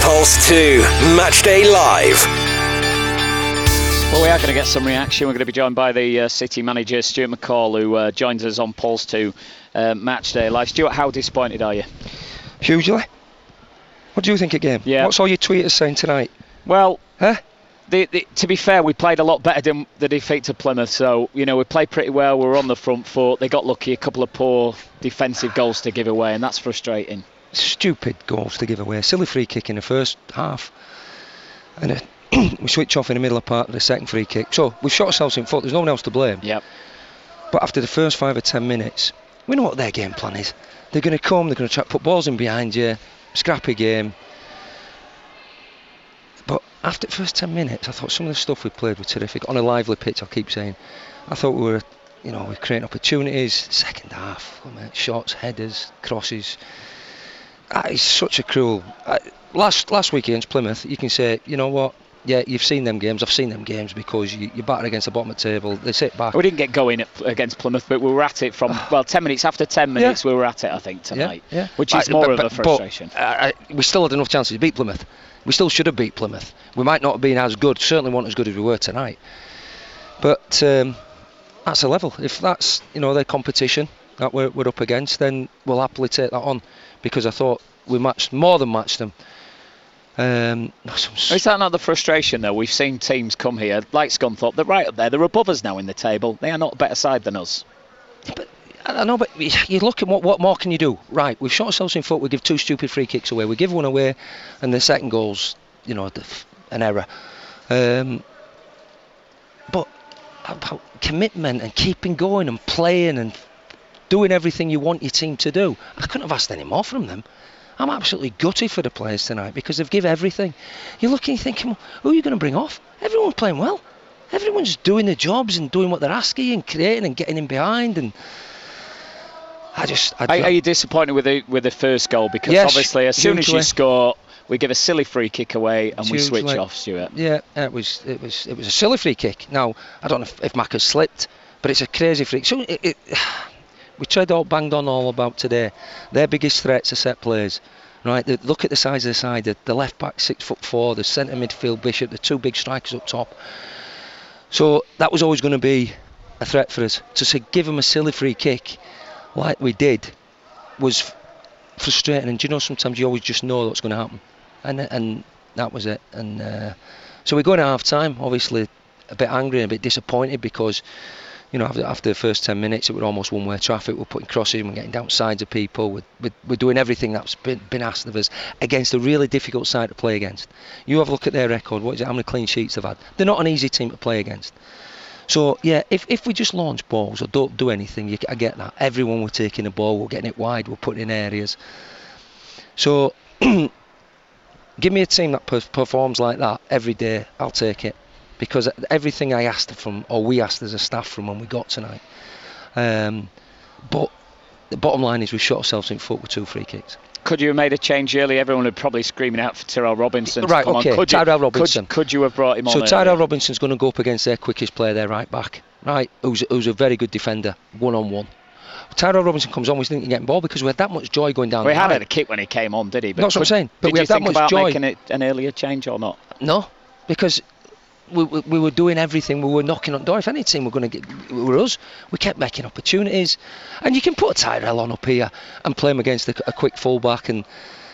Pulse 2 Matchday Live. Well, we are going to get some reaction. We're going to be joined by the City manager, Stuart McCall, who joins us on Pulse 2 Matchday Live. Stuart, how disappointed are you? Hugely. What do you think of the game? Yeah. What's all your tweeters saying tonight? Well, Huh? to be fair, we played a lot better than the defeat to Plymouth. So, we played pretty well. We were on the front foot. They got lucky, a couple of poor defensive goals to give away, and that's frustrating. Stupid goals to give away. Silly free kick in the first half. And we switch off in the middle of part of the second free kick. So we've shot ourselves in foot. There's no one else to blame. Yep. But after the first 5 or 10 minutes, we know what their game plan is. They're going to come, they're going to try to put balls in behind you. Scrappy game. But after the first 10 minutes, I thought some of the stuff we played was terrific. On a lively pitch, I'll keep saying. I thought we were, we're creating opportunities. Second half, shots, headers, crosses. It's such a cruel. Last week against Plymouth, you can say, you know what? Yeah, you've seen them games. I've seen them games because you're battered against the bottom of the table. They sit back. We didn't get going against Plymouth, but we were at it from 10 minutes. After 10 minutes, we were at it, I think, tonight. Yeah. Which is more of a frustration. But we still had enough chances to beat Plymouth. We still should have beat Plymouth. We might not have been as good. Certainly weren't as good as we were tonight. But that's a level. If that's their competition that we're up against, then we'll happily take that on. Because I thought we more than matched them. Is that not the frustration though? We've seen teams come here like Scunthorpe, they're right up there, they're above us now in the table. They are not a better side than us. But I know, but you look at what more can you do? Right, we've shot ourselves in foot. We give 2 stupid free kicks away. We give one away, and the second goal's an error. But about commitment and keeping going and playing and doing everything you want your team to do. I couldn't have asked any more from them. I'm absolutely gutted for the players tonight because they've given everything. You're looking, you're thinking, who are you going to bring off? Everyone's playing well. Everyone's doing their jobs and doing what they're asking and creating and getting in behind. And Are you disappointed with the first goal? Because obviously, as soon as you score, we give a silly free kick away and we switch off, Stuart. Yeah, it was a silly free kick. Now I don't know if Mac has slipped, but it's a crazy free. So we tried banged on all about today. Their biggest threats are set plays. Right, look at the size of the side. The left back 6'4", the centre midfield Bishop, the 2 big strikers up top. So that was always going to be a threat for us. To give them a silly free kick like we did was frustrating. And sometimes you always just know what's going to happen. And that was it. And so we go into half time, obviously a bit angry and a bit disappointed because after the first 10 minutes it was almost one-way traffic. We're putting crosses, we're getting down sides of people, we're doing everything that's been asked of us against a really difficult side to play against. You have a look at their record, how many clean sheets they've had. They're not an easy team to play against. So yeah, if we just launch balls or don't do anything, I get that. Everyone we're taking a ball, we're getting it wide, we're putting in areas. So give me a team that performs like that every day, I'll take it. Because everything I asked we asked as a staff from when we got tonight. But the bottom line is we shot ourselves in foot with 2 free kicks. Could you have made a change early? Everyone would probably screaming out for Tyrell Robinson. Right, okay, Tyrell Robinson. Could you have brought him on? So Tyrell Robinson's going to go up against their quickest player, their right back, right? Who's a very good defender, 1-on-1. Tyrell Robinson comes on, we didn't get the ball because we had that much joy going down. We had a kick when he came on, did he? But that's what I'm saying. But did we you had that think much about joy. Making it an earlier change or not? No, because we were doing everything. We were knocking on the door. If any team were going to get, it were us. We kept making opportunities, and you can put Tyrell on up here and play him against a quick fullback, and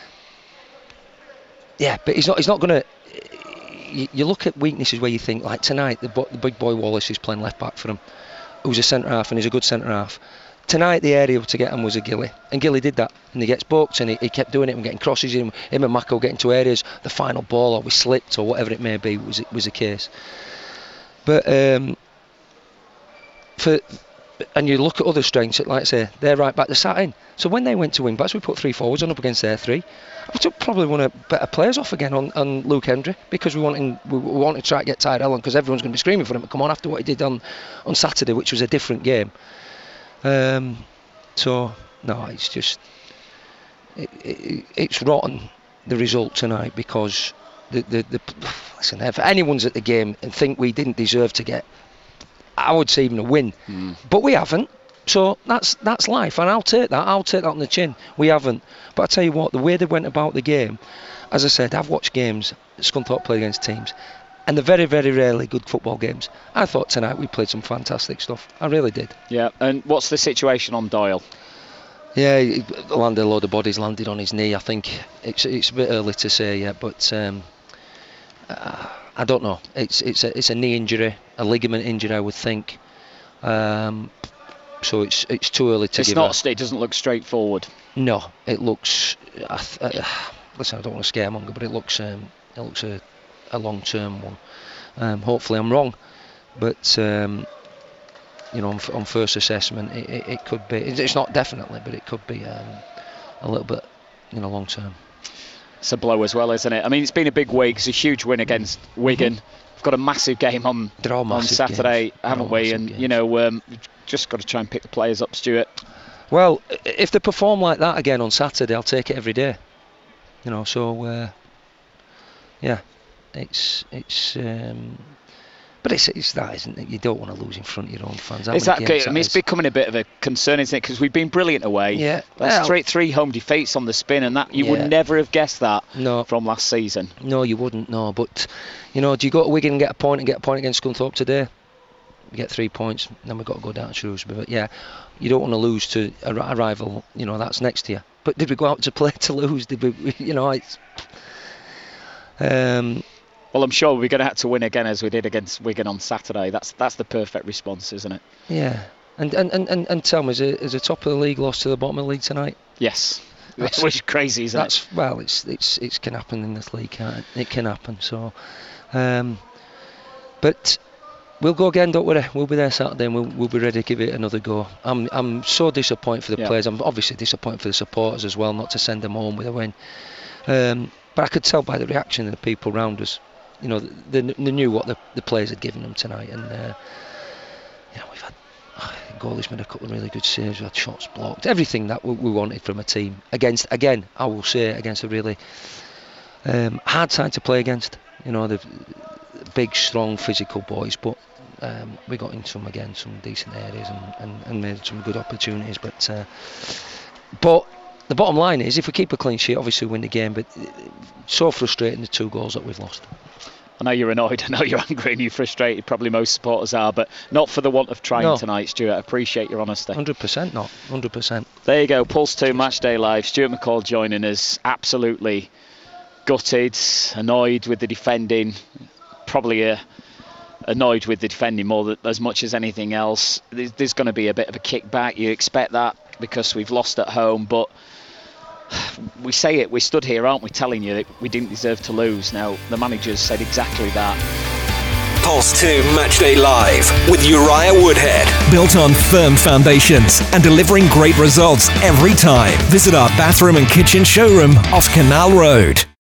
yeah, but he's not going to. You look at weaknesses where you think, like tonight, the big boy Wallace is playing left back for him, who's a centre half and he's a good centre half. Tonight the area to get him was a Gilly, and Gilly did that, and he gets booked, and he kept doing it and getting crosses in. Him and Mako getting to areas, the final ball, or we slipped, or whatever it may be, was a case. But and you look at other strengths, like I say, they're right back, they're sat in. So when they went to wing backs, we put 3 forwards on up against their 3. We took probably one of better players off again on Luke Hendry, because we wanted to try to get Tyrell on, because everyone's going to be screaming for him to come on after what he did on Saturday, which was a different game. So no, it's just it's rotten, the result tonight, because listen, if anyone's at the game and think we didn't deserve to get, I would say, even a win, but we haven't. So that's life, and I'll take that on the chin. We haven't. But I tell you what, the way they went about the game, as I said, I've watched games that Scunthorpe played against teams, and they're very, very rarely good football games. I thought tonight we played some fantastic stuff. I really did. Yeah, and what's the situation on Doyle? Yeah, a load of bodies landed on his knee. I think it's a bit early to say yet, but I don't know. It's a knee injury, a ligament injury, I would think. So it's too early to give. It doesn't look straightforward. No, it looks. Listen, I don't want to scaremonger, but it looks a long-term one. Hopefully, I'm wrong, but on first assessment, it could be. It's not definitely, but it could be a little bit, long-term. It's a blow as well, isn't it? I mean, it's been a big week. It's a huge win against Wigan. We've got a massive game on Saturday, games. Haven't we? And just got to try and pick the players up, Stuart. Well, if they perform like that again on Saturday, I'll take it every day. So yeah, it's but it's that, isn't it? You don't want to lose in front of your own fans. Exactly. I mean, it's becoming a bit of a concern, isn't it? Because we've been brilliant away. Yeah. That's three home defeats on the spin, and that you would never have guessed that from last season. No, you wouldn't. No, but do you go to Wigan and get a point against Scunthorpe today? We get 3 points, then we've got to go down to Shrewsbury. But yeah, you don't want to lose to a rival, that's next to you. But did we go out to play to lose? Did we? It's. Well, I'm sure we're going to have to win again as we did against Wigan on Saturday. That's the perfect response, isn't it? Yeah. And tell me, is the top of the league lost to the bottom of the league tonight? Yes. Which is crazy, isn't it? Well, it can happen in this league, can't it? It can happen. So, but we'll go again, don't worry. We'll be there Saturday and we'll be ready to give it another go. I'm so disappointed for the players. I'm obviously disappointed for the supporters as well, not to send them home with a win. But I could tell by the reaction of the people around us, they knew what the players had given them tonight. And we've had goalies made a couple of really good saves. We had shots blocked. Everything that we wanted from a team against a really hard side to play against. The big, strong, physical boys, but we got into them again, some decent areas and made some good opportunities. But the bottom line is, if we keep a clean sheet, obviously we win the game. But so frustrating, the 2 goals that we've lost. I know you're annoyed, I know you're angry and you're frustrated, probably most supporters are, but not for the want of trying tonight, Stuart. I appreciate your honesty. 100% not, 100%. There you go, Pulse 2 Matchday Live. Stuart McCall joining us, absolutely gutted, annoyed with the defending, probably annoyed with the defending as much as anything else. There's going to be a bit of a kickback, you expect that, because we've lost at home, but we say it, we stood here, aren't we, telling you that we didn't deserve to lose. Now, the managers said exactly that. Pulse 2 Matchday Live with Uriah Woodhead. Built on firm foundations and delivering great results every time. Visit our bathroom and kitchen showroom off Canal Road.